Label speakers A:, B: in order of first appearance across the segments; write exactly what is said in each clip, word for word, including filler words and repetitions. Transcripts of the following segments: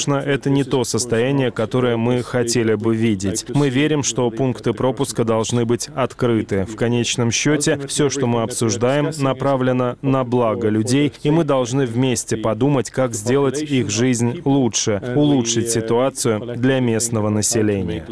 A: Это не то состояние, которое мы хотели бы видеть. Мы верим, что пункты пропуска должны быть открыты. В конечном счете, все, что мы обсуждаем, направлено на благо людей, и мы должны вместе подумать, как сделать их жизнь лучше, улучшить ситуацию для местного населения.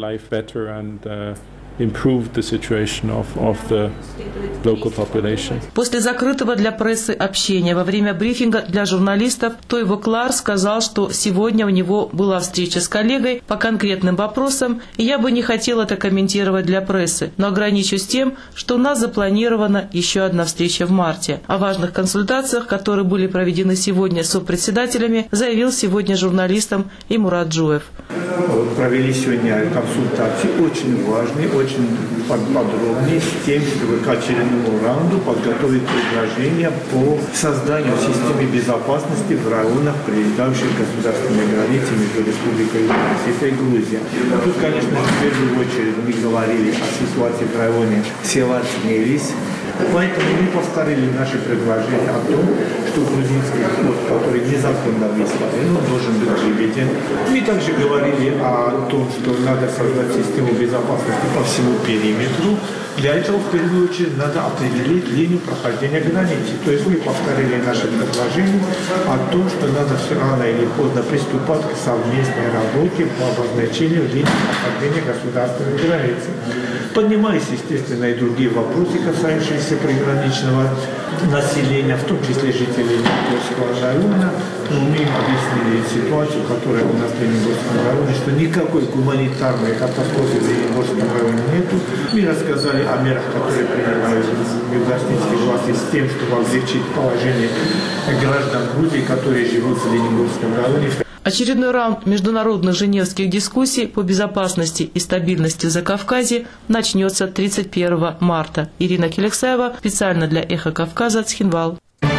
B: После закрытого для прессы общения во время брифинга для журналистов Тойво Клар сказал, что сегодня у него была встреча с коллегой по конкретным вопросам, и я бы не хотел это комментировать для прессы, но ограничусь тем, что у нас запланирована еще одна встреча в марте. О важных консультациях, которые были проведены сегодня с сопредседателями, заявил сегодня журналистам и Мурат Джуев.
C: Провели сегодня консультации, очень важные, очень подробные, с тем, чтобы к очередному раунду подготовить предложения по созданию системы безопасности в районах, прилегающих к государственной границе между Республикой Осетия и Грузия. Тут, конечно, в первую очередь мы говорили о ситуации в районе села Цневис. Поэтому мы повторили наши предложения о том, что грузинский флот, который незаконно выставлен, он должен быть выведен. Мы также говорили о том, что надо создать систему безопасности по всему периметру. Для этого, в первую очередь, надо определить линию прохождения границы. То есть мы повторили наши предложения о том, что надо все рано или поздно приступать к совместной работе по обозначению линии прохождения государственной границы. Поднимались, естественно, и другие вопросы, касающиеся приграничного населения, в том числе жителей Лениногорского района. Но мы им объяснили ситуацию, которая у нас в Лениногорском районе, что никакой гуманитарной катастрофы в Лениногорском районе нету. Мы рассказали о мерах, которые принимают югославянские власти с тем, чтобы облегчить положение граждан Грузии, которые живут в Лениногорском районе.
B: Очередной раунд международных женевских дискуссий по безопасности и стабильности в Закавказье начнется тридцать первого марта. Ирина Келексаева специально для «Эхо Кавказа», Цхинвал.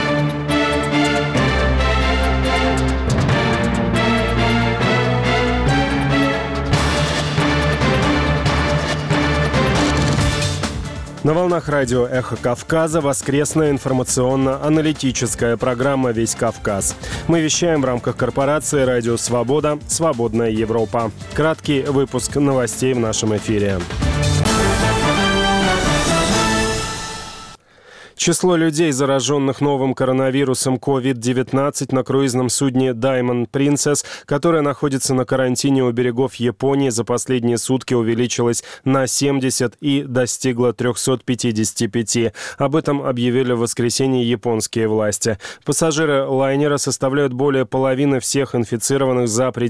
A: На волнах радио «Эхо Кавказа» воскресная информационно-аналитическая программа «Весь Кавказ». Мы вещаем в рамках корпорации «Радио Свобода. Свободная Европа». Краткий выпуск новостей в нашем эфире. Число людей, зараженных новым коронавирусом ковид девятнадцать на круизном судне Diamond Princess, которое находится на карантине у берегов Японии, за последние сутки увеличилось на семьдесят и достигло трёхсот пятидесяти пяти. Об этом объявили в воскресенье японские власти. Пассажиры лайнера составляют более половины всех инфицированных за пределами